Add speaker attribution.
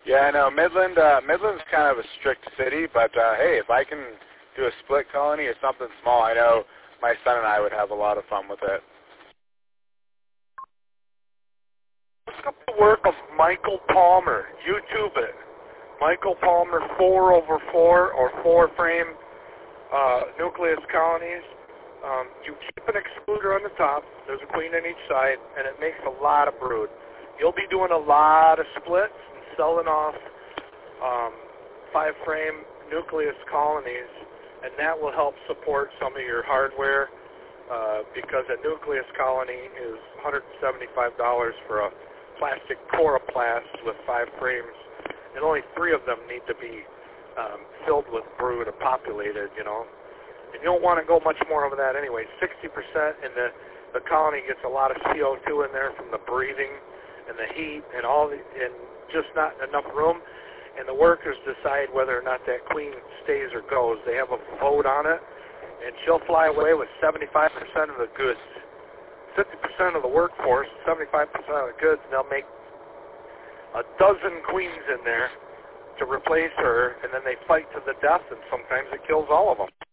Speaker 1: Yeah, I know. Midland's kind of a strict city, but hey, if I can do a split colony or something small, I know my son and I would have a lot of fun with it.
Speaker 2: Look up the work of Michael Palmer. YouTube it. Michael Palmer 4/4 or 4-frame nucleus colonies. You keep an excluder on the top. There's a queen on each side, and it makes a lot of brood. You'll be doing a lot of splits and selling off 5-frame nucleus colonies, and that will help support some of your hardware because a nucleus colony is $175 for a plastic coroplast with 5 frames, and only 3 of them need to be filled with brood or populated, you know. And you don't want to go much more over that anyway. 60%, and the colony gets a lot of CO2 in there from the breathing and the heat and and just not enough room. And the workers decide whether or not that queen stays or goes. They have a vote on it, and she'll fly away with 75% of the goods. 50% of the workforce, 75% of the goods, and they'll make a dozen queens in there to replace her, and then they fight to the death, and sometimes it kills all of them.